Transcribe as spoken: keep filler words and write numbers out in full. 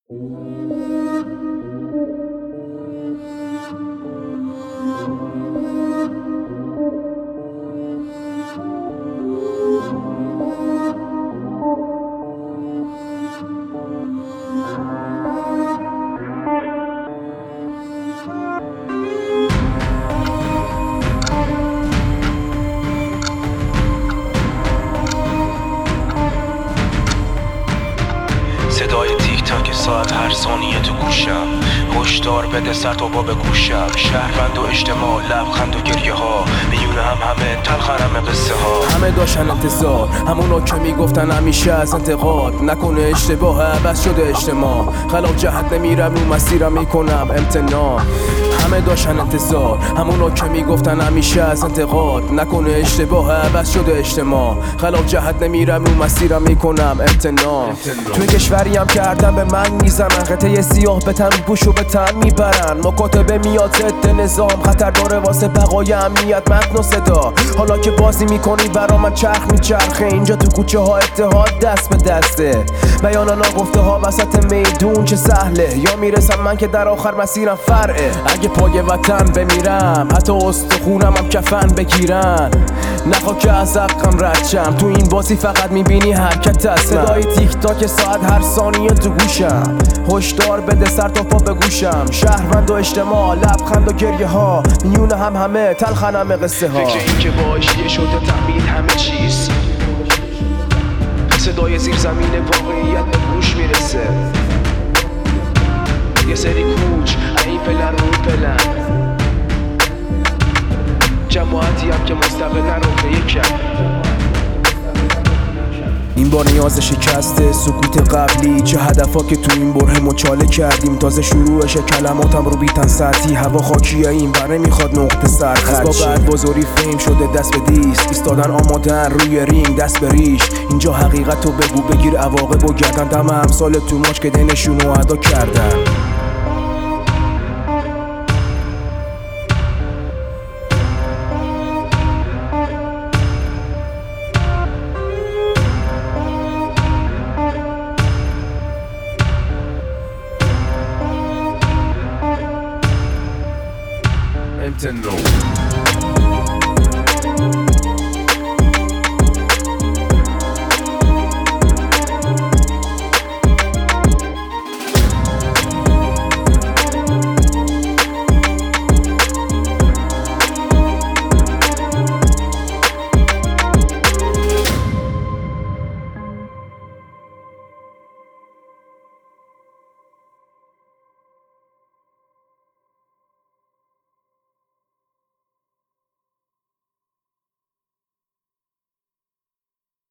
صدای تیک تاک ساعت هر ثانیه تو گوشم، هشدار بده سر تا با به گوشم. شهروند و اجتماع، لبخند و گریه ها، میونه هم همه تلخرم قصه ها. همه داشتن انتظار، همونا که میگفتن همیشه از انتقاد نکنه اشتباه، بس شده اجتماع. خلاف جهت نمیرم، رو مسیرم میکنم امتناع. همه داشتن انتظار، همونا که میگفتن همیشه از انتقاد نکنه اشتباه، بس شده اجتماع. خلاف جهت نمیرم، رو مسیرم میکنم امتناع. توی کشوری هم کردن به من میزنن، قطعه سیاه به تن پوش و به تن میبرن. مکاتبه میاد ضد نظام، خطر داره واسه بقای امنیت متن و صدا. حالا که بازی میکنی برا من چرخ میچرخه، اینجا تو کوچه ها اتحاد دست به دسته. بیان ناگفته ها وسط میدون چه سهله، یا میرسم من که در آخر مسیرم فرعه. اگه پای وطن بمیرم، حتی استخونم هم کفن بگیرن، نخوا که از حقم رد شم. تو این بازی فقط میبینی حرکت از من. صدای تیک تاک ساعت هر ثانیه تو گوشم، هشدار بده سر تا پا به گوشم. شهروند و اجتماع، لبخند و گریه ها، میونه هم همه تلخنم قصه ها. فکر این که باشیه شده تحمیل همه چیز، صدای زیر زمین واقعیت به گوش میرسه. یه سری کوچ این پلن رو پلن، جماعتی هم که مستقل نرفته یکم. این بار نیاز شکسته سکوت قبلی، چه هدفا که تو این بره مچاله کردیم. تازه شروعش کلماتم رو بیتن سطحی، هوا خاکیه این بره میخواد نقطه سرخط. از با بعد بزرگی فیم شده دست به دیست، ایستادن آمادن روی رینگ دست به ریش. اینجا حقیقت رو بگو بگیر عواقب و گردن، دم امثال تو ماچ که دینشون رو ادا کردن. Nintendo.